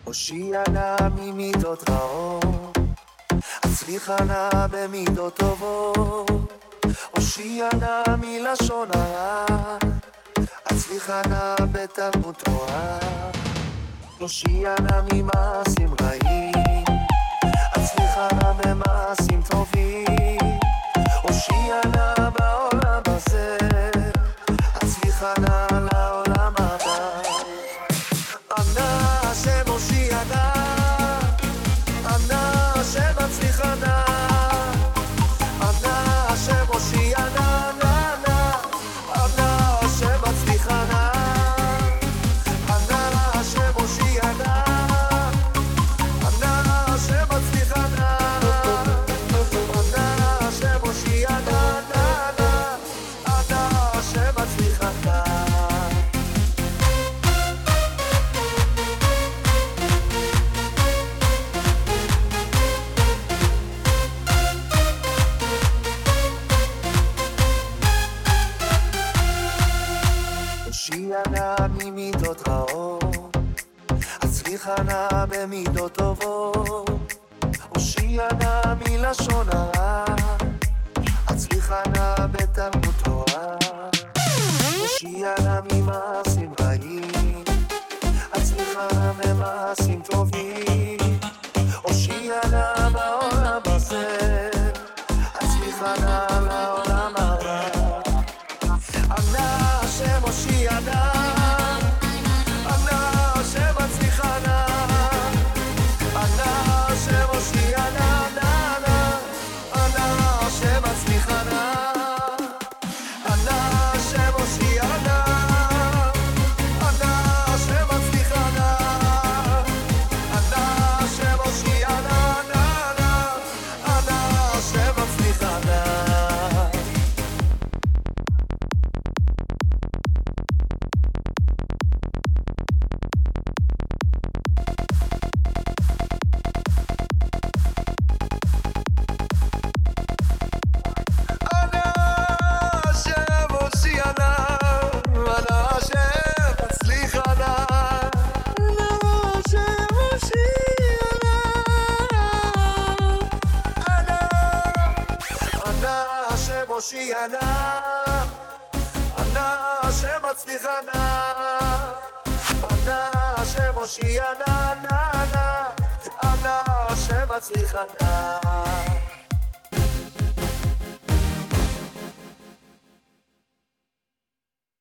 הושיע נא ממידות רעות, הצליחה נא במידות טובות. הושיע נא מלשון הרע, הצליחה נא בתלמוד תורה. הושיע נא ממעשים רעים, הצליחה נא במעשים טובים. הושיע נא בעולם הזה, הצליחה נא לעולם הבא. ענה השם הושיע נא, ענה השם הצליחה נא, ענה השם הושיע נא נא נא, ענה השם הצליחה נא, ענה השם הושיע נא, ענה השם הצליחה נא, ענה השם הושיע נא נא נא, ענה השם הצליחה נא. הושיע נא ממידות רעות, הצליחה נא במידות טובות. הושיע נא מלשון הרע, הצליחה נא בתלמוד תורה. הושיע נא ממעשים רעים, הצליחה נא במעשים טובים. הושיע נא בעולם הזה, הצליחה נא לעולם הבא. ענה השם הושיע נא, ענה השם הצליחה נא, ענה השם הושיע נא נא נא, ענה השם הצליחה נא, ענה השם הושיע נא, ענה השם הצליחה נא, ענה השם הושיע נא נא נא, ענה השם הצליחה נא. הושיע נא, ענה השם הצליחה נא, ענה השם הושיע נא נא נא, ענה השם הצליחה נא.